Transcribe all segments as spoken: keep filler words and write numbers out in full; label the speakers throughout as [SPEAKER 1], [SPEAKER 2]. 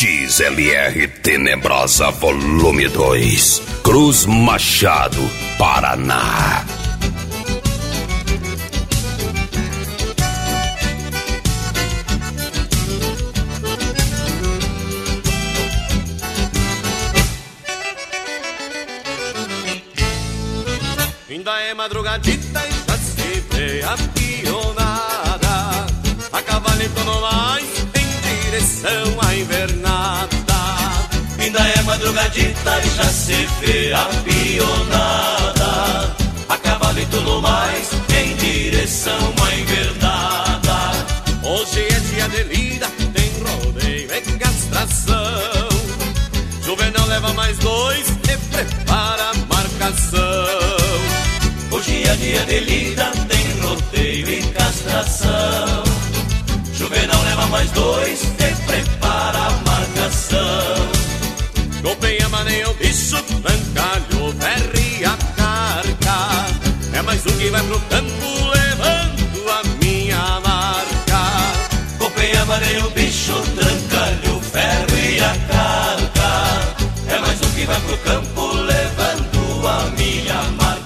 [SPEAKER 1] X L R Tenebrosa Volume dois, Cruz Machado, Paraná.
[SPEAKER 2] Ainda é madrugadita e já se vê a pionada, a cavalito no mais em direção à invernada.
[SPEAKER 3] Ainda é madrugadita e já se vê a pionada, a cavalito no mais em direção à invernada.
[SPEAKER 2] Hoje é dia de lida, tem rodeio e castração. Juvenal leva mais dois e prepara a marcação.
[SPEAKER 3] Hoje é dia de lida, tem rodeio e castração. Juvenal leva mais dois e prepara a marcação.
[SPEAKER 2] Golpeia, maneia o bicho, trancalho, ferre e a carca. É mais um que vai pro campo levando a minha marca.
[SPEAKER 3] Golpeia, maneia o bicho, trancalho, ferro e a carca. É mais um que vai pro campo levando a minha marca.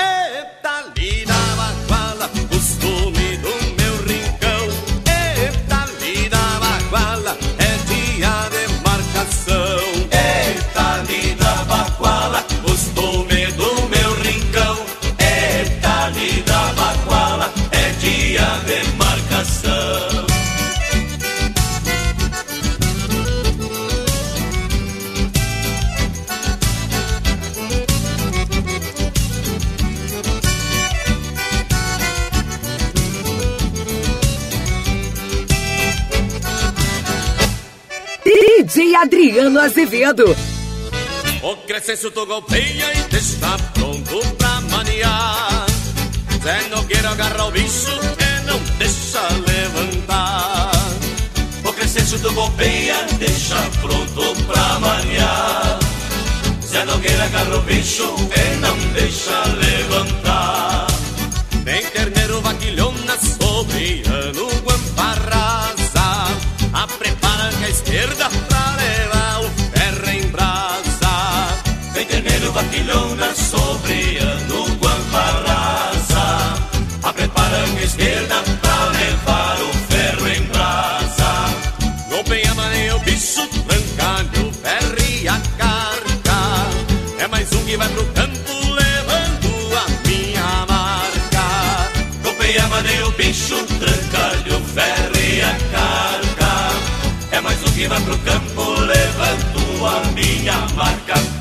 [SPEAKER 4] D J Adriano Azevedo.
[SPEAKER 2] O Crescencio tu golpeia e está pronto pra maniar. Zé Nogueira agarra o bicho e não deixa levantar.
[SPEAKER 3] O Crescencio tu golpeia, deixa pronto pra maniar. Zé Nogueira agarra o bicho e não deixa levantar.
[SPEAKER 2] Tem terneiro vaquilhona sobre ano guamparrasa. A prepara com a esquerda pra levar o ferro em brasa.
[SPEAKER 3] Tem terneiro vaquilhona sobre ano guamparrasa. A prepara com a esquerda pra levar o ferro em brasa.
[SPEAKER 2] Golpeia, maneia o bicho, trancalho, ferro e a carca. É mais um que vai pro campo levando a minha marca.
[SPEAKER 3] Golpeia, maneia o bicho, trancalho, ferro e a carca. É mais um que vai pro campo levando a minha marca.